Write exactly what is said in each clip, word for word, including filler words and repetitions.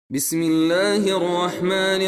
بسم الله الرحمن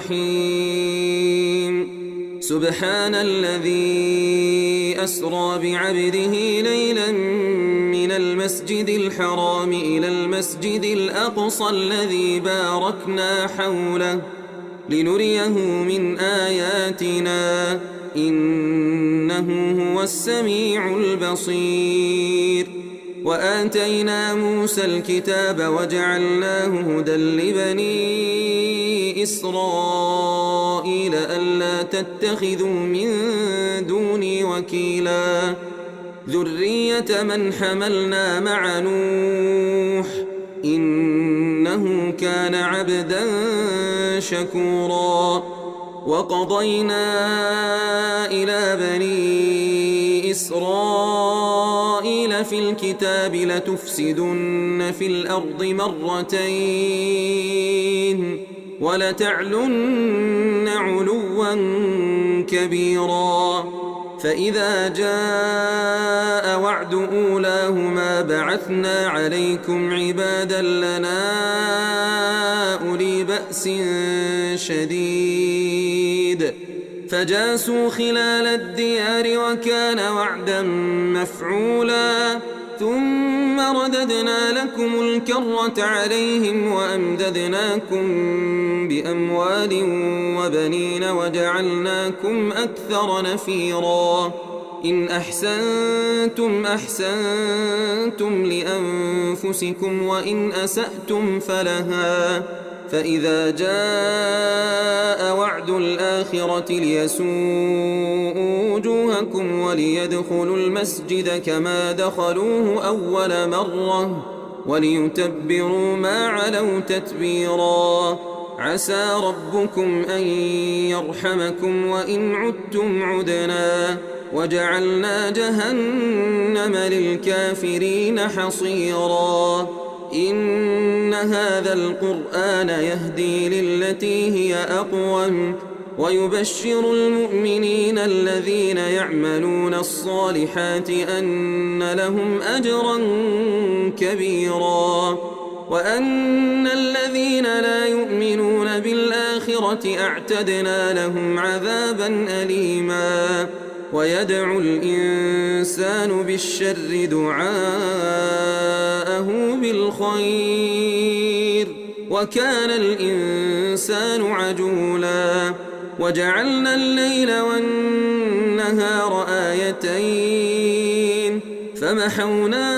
الرحيم سبحان الذي أسرى بعبده ليلا من المسجد الحرام إلى المسجد الأقصى الذي باركنا حوله لنريه من آياتنا إنه هو السميع البصير. وآتينا موسى الكتاب وجعلناه هدى لبني إسرائيل ألا تتخذوا من دوني وكيلا ذرية من حملنا مع نوح إنه كان عبدا شكورا. وقضينا إلى بني إسرائيل في الكتاب لتفسدن في الأرض مرتين ولتعلن علوا كبيرا. فإذا جاء وعد أولاهما بعثنا عليكم عبادا لنا أولي بأس شديد فجاسوا خلال الديار وكان وعدا مفعولا. ثم رددنا لكم الكرة عليهم وأمددناكم بأموال وبنين وجعلناكم أكثر نفيرا. إن أحسنتم أحسنتم لأنفسكم وإن أسأتم فلها. فإذا جاء وعد الآخرة ليسوءوا وجوهكم وليدخلوا المسجد كما دخلوه أول مرة وليتبروا ما علوا تتبيرا. عسى ربكم أن يرحمكم وإن عدتم عدنا وجعلنا جهنم للكافرين حصيرا. إن هذا القرآن يهدي للتي هي أقوم ويبشر المؤمنين الذين يعملون الصالحات أن لهم أجرا كبيرا وأن الذين لا يؤمنون بالآخرة أعتدنا لهم عذابا أليما. ويدعو الإنسان بالشر دعاءه بالخير وكان الإنسان عجولا. وجعلنا الليل والنهار آيتين فمحونا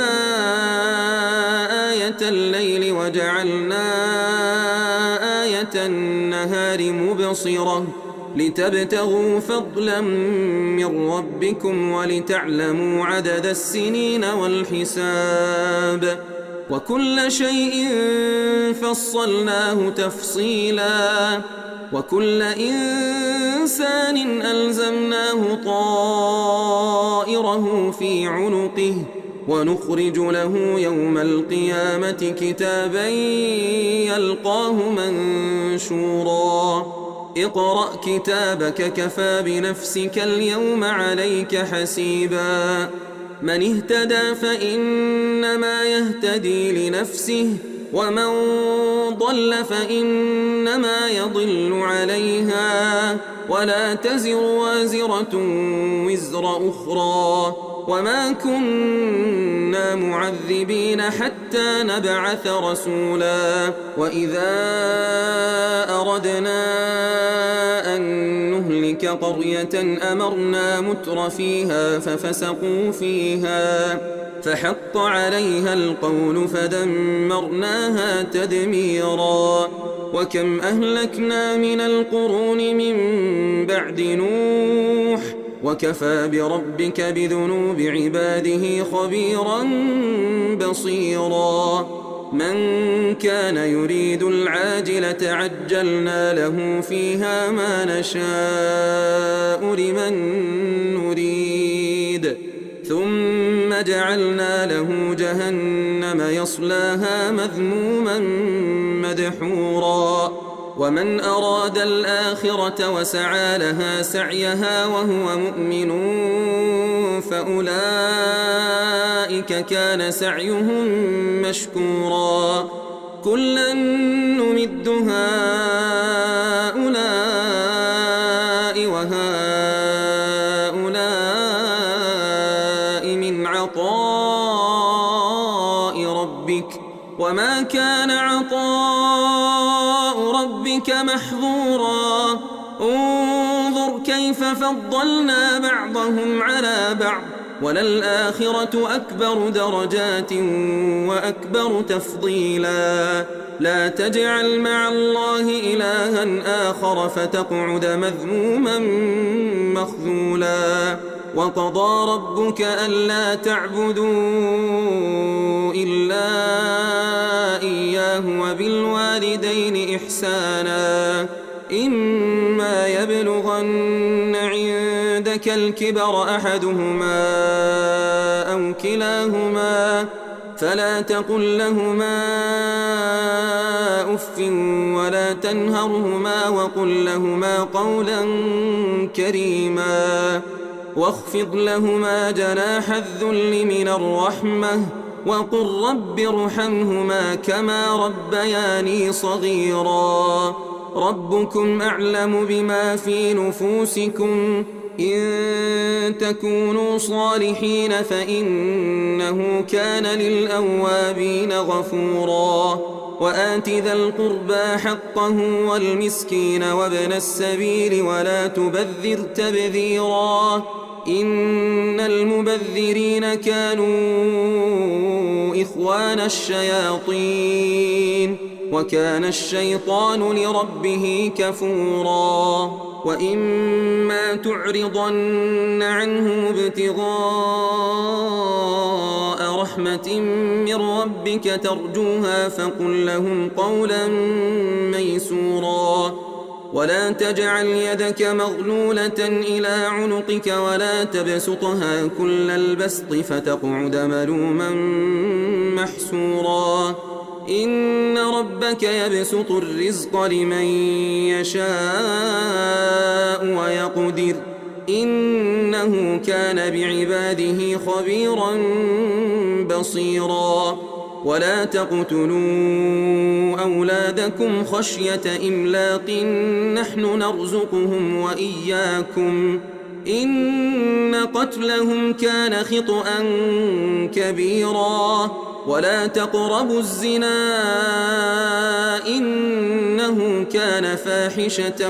آية الليل وجعلنا آية النهار مبصرة لتبتغوا فضلا من ربكم ولتعلموا عدد السنين والحساب وكل شيء فصلناه تفصيلا. وكل إنسان ألزمناه طائره في عنقه ونخرج له يوم القيامة كتابا يلقاه منشورا. اقرأ كتابك كفى بنفسك اليوم عليك حسيبا. من اهتدى فإنما يهتدي لنفسه ومن ضل فإنما يضل عليها ولا تزر وازرة وزر أخرى وما كنا معذبين حتى نبعث رسولا. وإذا أردنا أن نهلك قرية أمرنا متر فيها ففسقوا فيها فحق عليها القول فدمرناها تدميرا. وكم أهلكنا من القرون من بعد نوح وكفى بربك بذنوب عباده خبيرا بصيرا. من كان يريد العاجلة عجلنا له فيها ما نشاء لمن نريد ثم جعلنا له جهنم يصلاها مذموما مدحورا. ومن أراد الآخرة وسعى لها سعيها وهو مؤمن فأولئك كان سعيهم مشكورا. كلا نمد ربك محظورا انظر كيف فضلنا بعضهم على بعض وللآخرة أكبر درجات وأكبر تفضيلا لا تجعل مع الله إلها آخر فتقعد مذموما مخذولا وقضى ربك ألا تعبدوا إلا إياه وبالوالدين إحسانا إما يبلغن عندك الكبر أحدهما أو كلاهما فلا تقل لهما أف ولا تنهرهما وقل لهما قولا كريما واخفض لهما جناح الذل من الرحمة وقل رب ارحمهما كما ربياني صغيرا ربكم أعلم بما في نفوسكم إن تكونوا صالحين فإنه كان للأوابين غفورا وآت ذا القربى حقه والمسكين وابن السبيل ولا تبذر تبذيرا إن المبذرين كانوا إخوان الشياطين وكان الشيطان لربه كفورا وإما تعرضن عنهم ابتغاء رحمة من ربك ترجوها فقل لهم قولا ميسورا ولا تجعل يدك مغلولة إلى عنقك ولا تبسطها كل البسط فتقعد ملوما محسورا إن ربك يبسط الرزق لمن يشاء ويقدر إنه كان بعباده خبيرا بصيرا ولا تقتلوا أولادكم خشية إملاق نحن نرزقهم وإياكم إن قتلهم كان خطأ كبيرا ولا تقربوا الزنا إنه كان فاحشة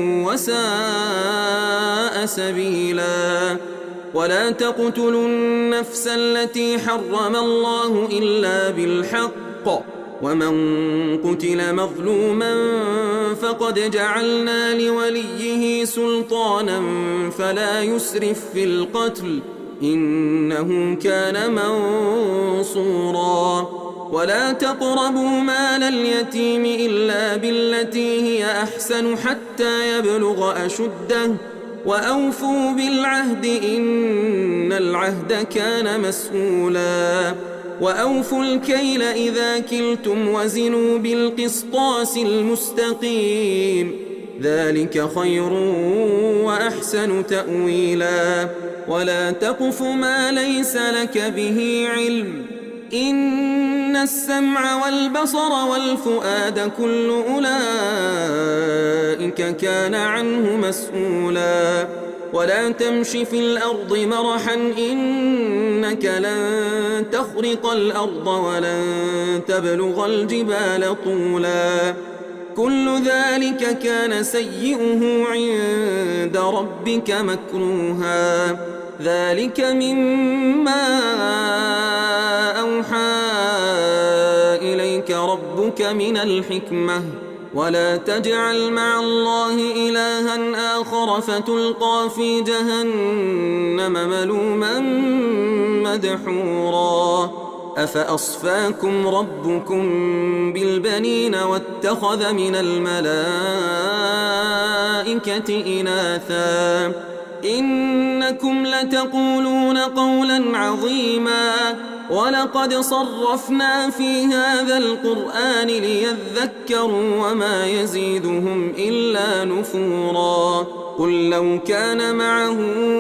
وساء سبيلا ولا تقتلوا النفس التي حرم الله إلا بالحق ومن قتل مظلوما فقد جعلنا لوليه سلطانا فلا يسرف في القتل إنه كان منصورا ولا تقربوا مال اليتيم إلا بالتي هي أحسن حتى يبلغ أشده وأوفوا بالعهد إن العهد كان مسؤولا وأوفوا الكيل إذا كلتم وزنوا بالقسطاس المستقيم ذلك خير وأحسن تأويلا ولا تقف ما ليس لك به علم إن السمع والبصر والفؤاد كل أولئك كان عنه مسؤولا ولا تمش في الأرض مرحا إنك لن تخرق الأرض ولن تبلغ الجبال طولا كل ذلك كان سيئه عند ربك مكروها ذلك مما أوحى إليك ربك من الحكمة ولا تجعل مع الله إلها آخر فتلقى في جهنم ملوما مدحورا أفأصفاكم ربكم بالبنين واتخذ من الملائكة إناثا إنكم لتقولون قولا عظيما ولقد صرفنا في هذا القرآن ليذكروا وما يزيدهم إلا نفورا قل لو كان معه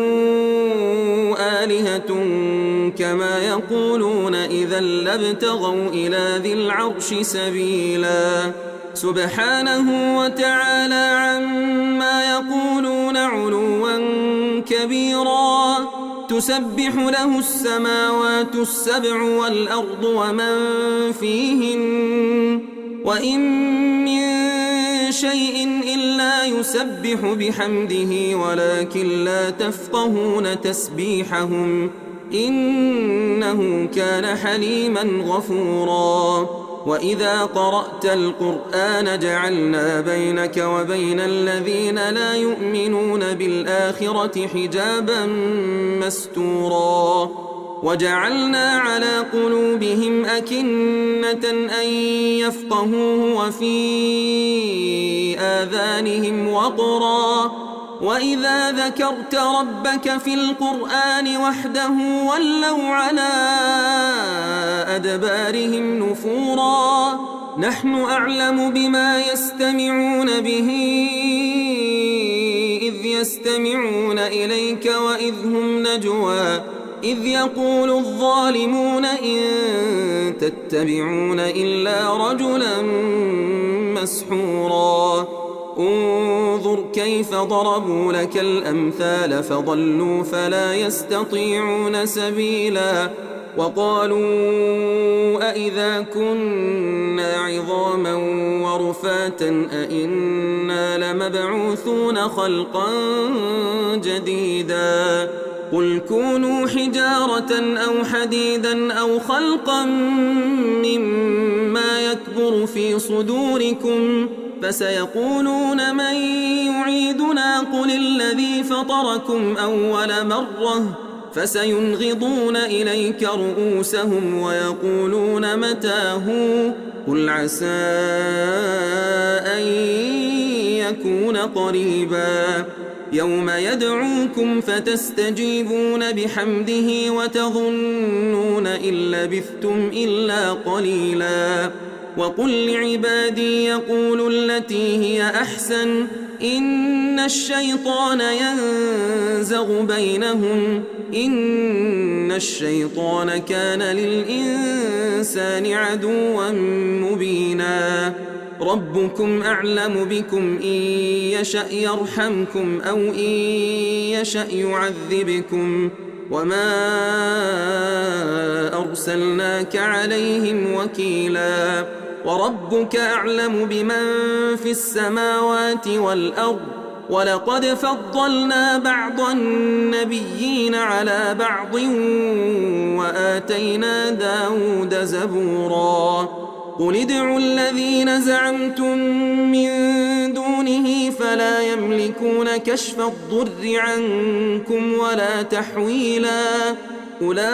آلهة كما يقولون إذا لابتغوا إلى ذي العرش سبيلا سبحانه وتعالى عما يقولون علوا كبيرا تسبح له السماوات السبع والأرض ومن فيهن وإن من شيء إلا يسبح بحمده ولكن لا تفقهون تسبيحهم إنه كان حليما غفورا وإذا قرأت القرآن جعلنا بينك وبين الذين لا يؤمنون بالآخرة حجابا مستورا وجعلنا على قلوبهم أكنة أن يفقهوه وفي آذانهم وقرا وإذا ذكرت ربك في القرآن وحده ولوا على أدبارهم نفورا نحن أعلم بما يستمعون به إذ يستمعون إليك وإذ هم نجوى إذ يقول الظالمون إن تتبعون إلا رجلا مسحورا انظر كيف ضربوا لك الأمثال فضلوا فلا يستطيعون سبيلا وقالوا أئذا كنا عظاما ورفاتا أئنا لمبعوثون خلقا جديدا قل كونوا حجارة أو حديدا أو خلقا مما يكبر في صدوركم فسيقولون من يعيدنا قل الذي فطركم أول مرة فسينغضون إليك رؤوسهم ويقولون متى هو قل عسى أن يكون قريبا يوم يدعوكم فتستجيبون بحمده وتظنون إن لبثتم إلا قليلا وقل لعبادي يقولوا التي هي أحسن إن الشيطان ينزغ بينهم إن الشيطان كان للإنسان عدوا مبينا ربكم أعلم بكم إن يشأ يرحمكم أو إن يشأ يعذبكم وما أرسلناك عليهم وكيلا وربك أعلم بمن في السماوات والأرض ولقد فضلنا بعض النبيين على بعض وآتينا داود زبورا قل ادعوا الذين زعمتم من دونه فلا يملكون كشف الضر عنكم ولا تحويلا أولئك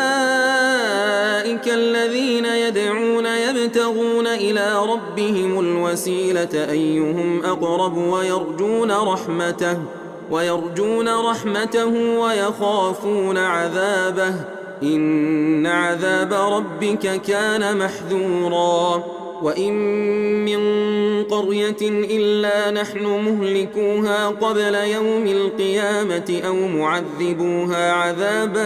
الذين يدعون يبتغون إلى ربهم الوسيلة أيهم أقرب ويرجون رحمته ويرجون رحمته ويخافون عذابه إن عذاب ربك كان محذورا وإن من قرية إلا نحن مهلكوها قبل يوم القيامة أو معذبوها عذابا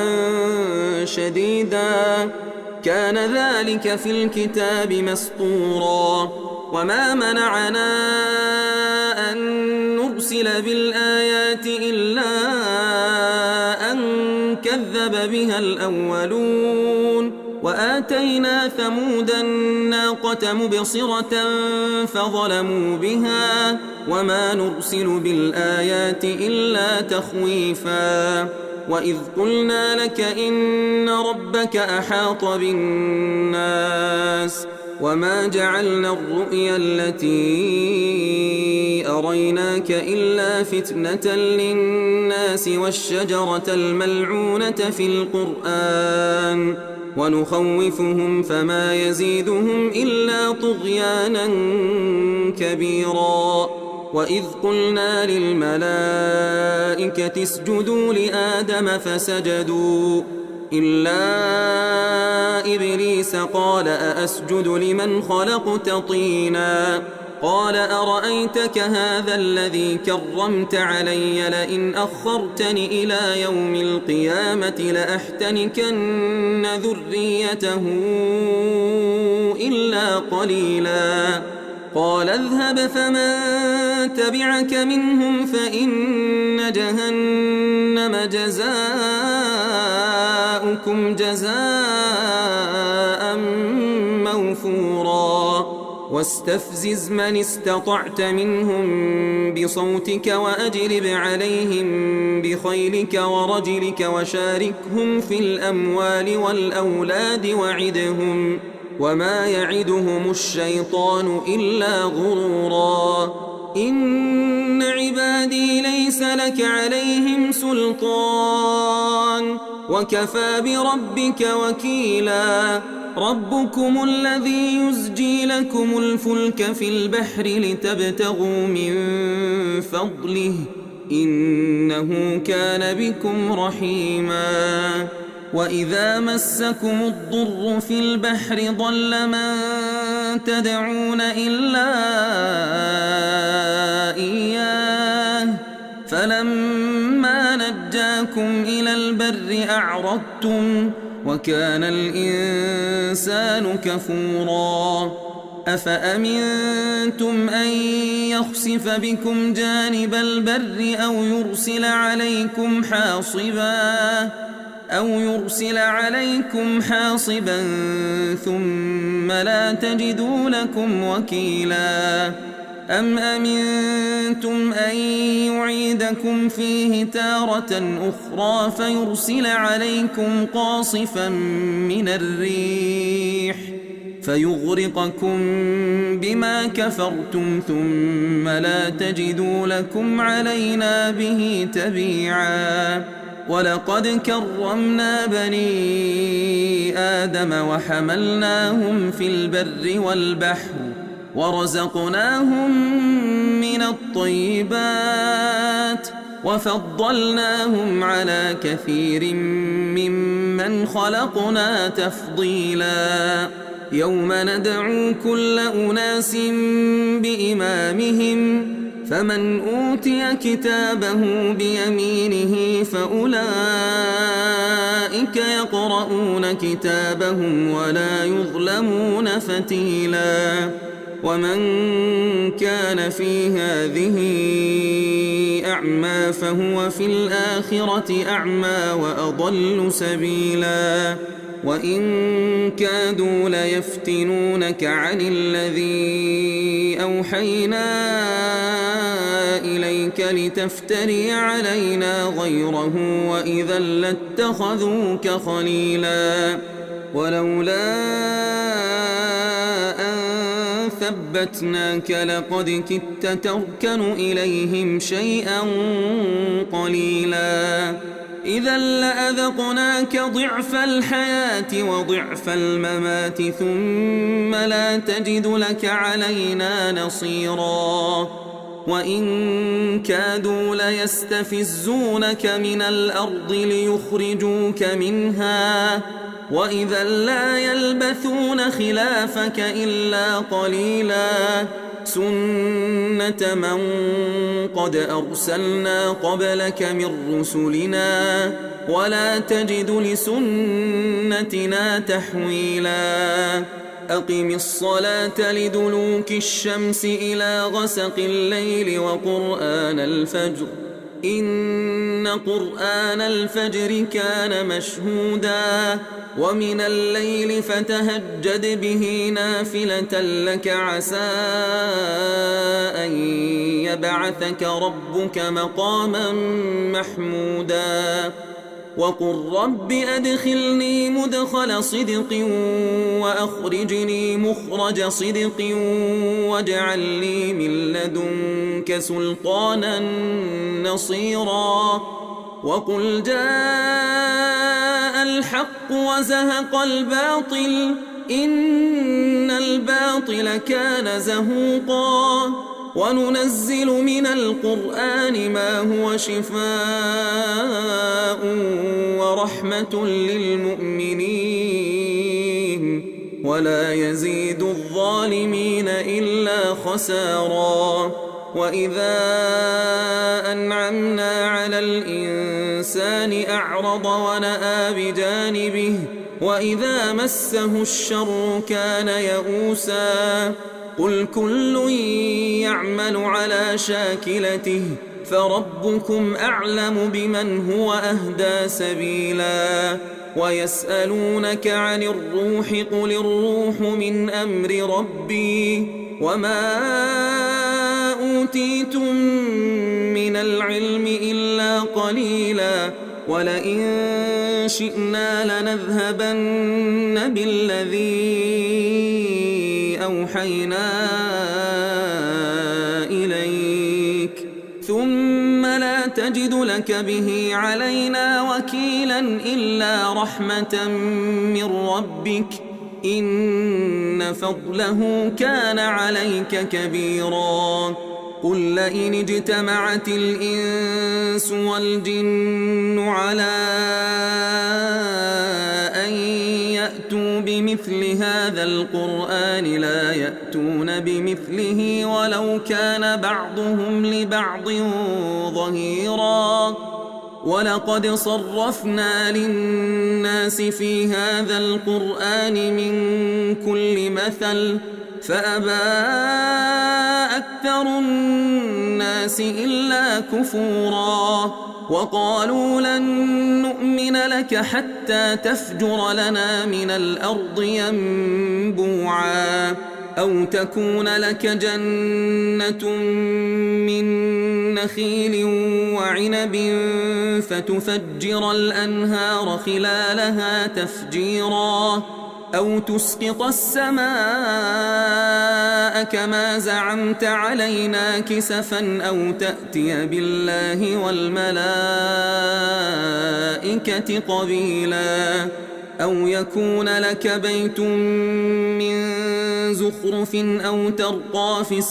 شديدا كان ذلك في الكتاب مسطورا وما منعنا أن نرسل بالآيات إلا أن كذب بها الأولون وآتينا ثمود الناقة مبصرة فظلموا بها وما نرسل بالآيات إلا تخويفا وإذ قلنا لك إن ربك أحاط بالناس وما جعلنا الرؤيا التي أريناك إلا فتنة للناس والشجرة الملعونة في القرآن ونخوفهم فما يزيدهم إلا طغيانا كبيرا وإذ قلنا للملائكة اسجدوا لآدم فسجدوا إلا إبليس قال أأسجد لمن خلقت طينا قال أرأيتك هذا الذي كرمت علي لئن أخرتني إلى يوم القيامة لأحتنكن ذريته إلا قليلا قال اذهب فمن تبعك منهم فإن جهنم جزاؤكم جزاء موفورا واستفزز من استطعت منهم بصوتك وأجلب عليهم بخيلك ورجلك وشاركهم في الأموال والأولاد وعدهم وما يعدهم الشيطان إلا غرورا إن عبادي ليس لك عليهم سلطان وكفى بربك وكيلا ربكم الذي يزجي لكم الفلك في البحر لتبتغوا من فضله إنه كان بكم رحيما وإذا مسكم الضر في البحر ضل من تدعون إلا إياه فلما نجاكم إلى البر أعرضتم وكان الإنسان كفورا أفأمنتم أن يخسف بكم جانب البر أو يرسل عليكم حاصبا أو يرسل عليكم حاصبا ثم لا تجدوا لكم وكيلا أم أمنتم أن يعيدكم فيه تارة أخرى فيرسل عليكم قاصفا من الريح فيغرقكم بما كفرتم ثم لا تجدوا لكم علينا به تبيعا ولقد كرمنا بني آدم وحملناهم في البر والبحر ورزقناهم من الطيبات وفضلناهم على كثير ممن خلقنا تفضيلا يوم ندعو كل أناس بإمامهم فمن أوتي كتابه بيمينه فأولئك يقرؤون كتابهم ولا يظلمون فتيلا ومن كان في هذه أعمى فهو في الآخرة أعمى وأضل سبيلا وإن كادوا ليفتنونك عن الذي أوحينا إليك لتفتري علينا غيره وإذا لاتخذوك خليلا ولولا أن ثبتناك لقد كدت تركن إليهم شيئا قليلا إذا لأذقناك ضعف الحياة وضعف الممات ثم لا تجد لك علينا نصيرا وإن كادوا ليستفزونك من الأرض ليخرجوك منها وإذا لا يلبثون خلافك إلا قليلا سنة من قد أرسلنا قبلك من رسلنا ولا تجد لسنتنا تحويلا أقم الصلاة لدلوك الشمس إلى غسق الليل وقرآن الفجر إن قرآن الفجر كان مشهودا ومن الليل فتهجد به نافلة لك عسى أن يبعثك ربك مقاما محمودا وقل رب أدخلني مدخل صدق وأخرجني مخرج صدق واجعل لي من لدنك سلطانا نصيرا وقل جاء الحق وزهق الباطل إن الباطل كان زهوقا وننزل من القرآن ما هو شفاء ورحمة للمؤمنين ولا يزيد الظالمين إلا خسارا وإذا أنعمنا على الإنسان أعرض ونأى بجانبه وإذا مسه الشر كان يئوسا قل كل يعمل على شاكلته فربكم أعلم بمن هو أهدى سبيلا ويسألونك عن الروح قل الروح من أمر ربي وما أوتيتم من العلم إلا قليلا ولئن شئنا لنذهبن بالذي أوحينا إليك ثم لا تجد لك به علينا وكيلا إلا رحمة من ربك إن فضله كان عليك كبيرا قل لئن اجتمعت الإنس والجن على أن يأتوا بمثل هذا القرآن لا يأتون بمثله ولو كان بعضهم لبعض ظهيرا ولقد صرفنا للناس في هذا القرآن من كل مثل فأبى أكثر الناس إلا كفورا وقالوا لن نؤمن لك حتى تفجر لنا من الأرض ينبوعا أو تكون لك جنة من نخيل وعنب فتفجر الأنهار خلالها تفجيرا أو تسقط السماء كما زعمت علينا كسفا أو تأتي بالله والملائكة قبيلا أو يكون لك بيت من زخرف أو ترقى في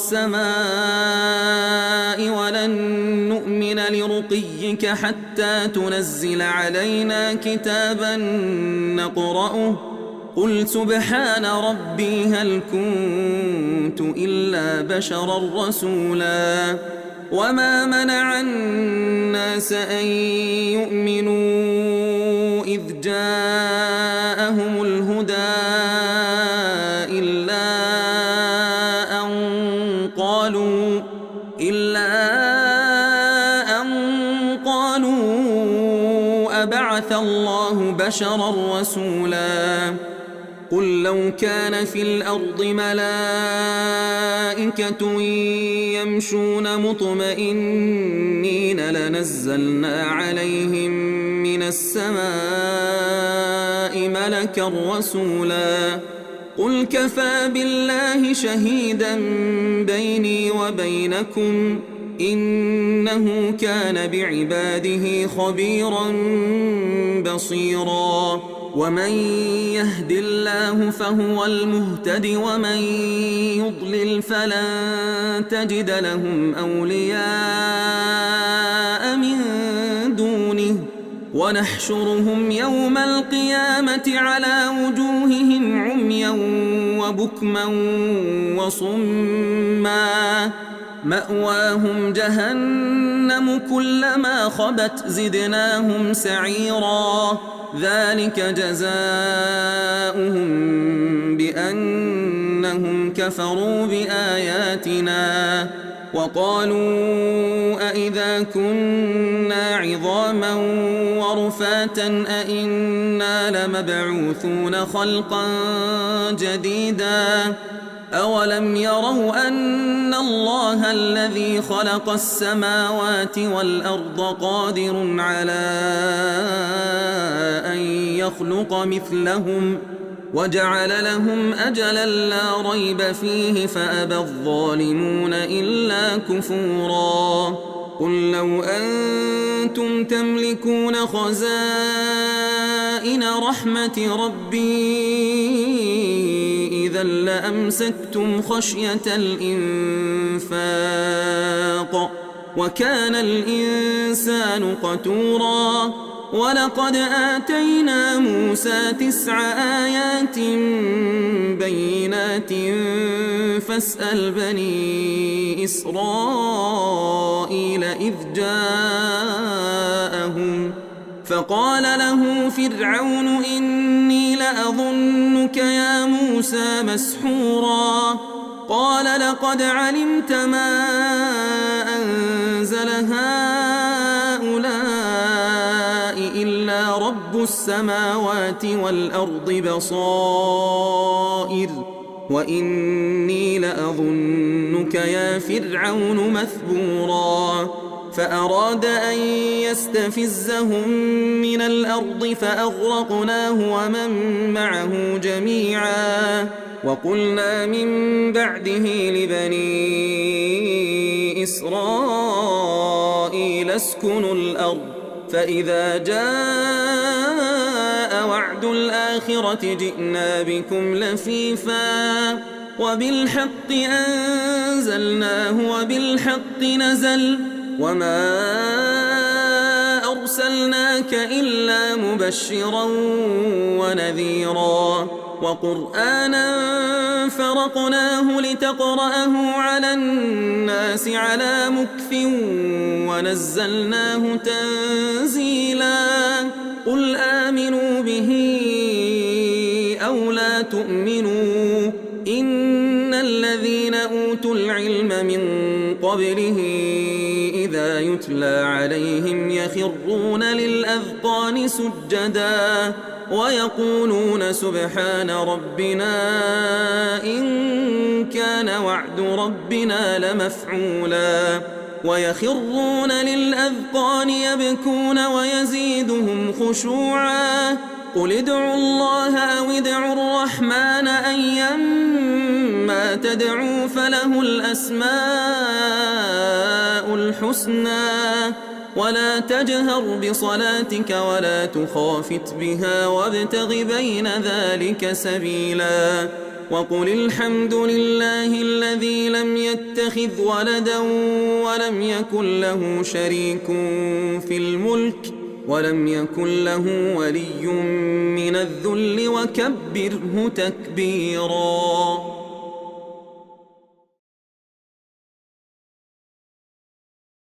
السماء ولن نؤمن لرقيك حتى تنزل علينا كتابا نقرأه قل سبحان ربي هل كنت إلا بشرا رسولا وما منع الناس أن يؤمنوا إذ جاءهم الهدى إلا أن قالوا إلا أن قالوا أبعث الله بشرا رسولا قل لو كان في الأرض ملائكة يمشون مطمئنين لنزلنا عليهم من السماء ملكا رسولا قل كفى بالله شهيدا بيني وبينكم إنه كان بعباده خبيرا بصيرا ومن يهد الله فهو المهتد ومن يضلل فلن تجد لهم أولياء من دونه ونحشرهم يوم القيامة على وجوههم عميا وبكما وصما مأواهم جهنم كلما خبت زدناهم سعيرا ذلك جزاؤهم بأنهم كفروا بآياتنا وقالوا أئذا كنا عظاما ورفاتا أئنا لمبعوثون خلقا جديدا أولم يروا أن الله الذي خلق السماوات والأرض قادر على أن يخلق مثلهم وجعل لهم أجلا لا ريب فيه فأبى الظالمون إلا كفورا قل لو أنتم تملكون خزائن رحمة ربي إذا لأمسكتم خشية الإنفاق وكان الإنسان قتورا ولقد آتينا موسى تسع آيات بينات فاسأل بني إسرائيل إذ جاءهم فقال له فرعون إني لأظنك يا موسى مسحورا قال لقد علمت ما أنزل هؤلاء إلا رب السماوات والأرض بصائر وإني لأظنك يا فرعون مثبورا فأراد أن يستفزهم من الأرض فأغرقناه ومن معه جميعا وقلنا من بعده لبني إسرائيل اسكنوا الأرض فإذا جاء وعد الآخرة جئنا بكم لفيفا وبالحق أنزلناه وبالحق نزل وما أرسلناك إلا مبشرا ونذيرا وقرآنا فرقناه لتقرأه على الناس على مكث ونزلناه تنزيلا قل آمنوا به أو لا تؤمنوا إن الذين أوتوا العلم من قبله إذا يتلى عليهم يخرون للأذقان سجدا ويقولون سبحان ربنا إن كان وعد ربنا لمفعولا ويخرون للأذقان يبكون ويزيدهم خشوعا قل ادعوا الله أو ادعوا الرحمن أيما تدعوا فله الأسماء الحسنى ولا تجهر بصلاتك ولا تخافت بها وابتغ بين ذلك سبيلا وقل الحمد لله الذي لم يتخذ ولدا ولم يكن له شريك في الملك ولم يكن له ولي من الذل وكبره تكبيرا.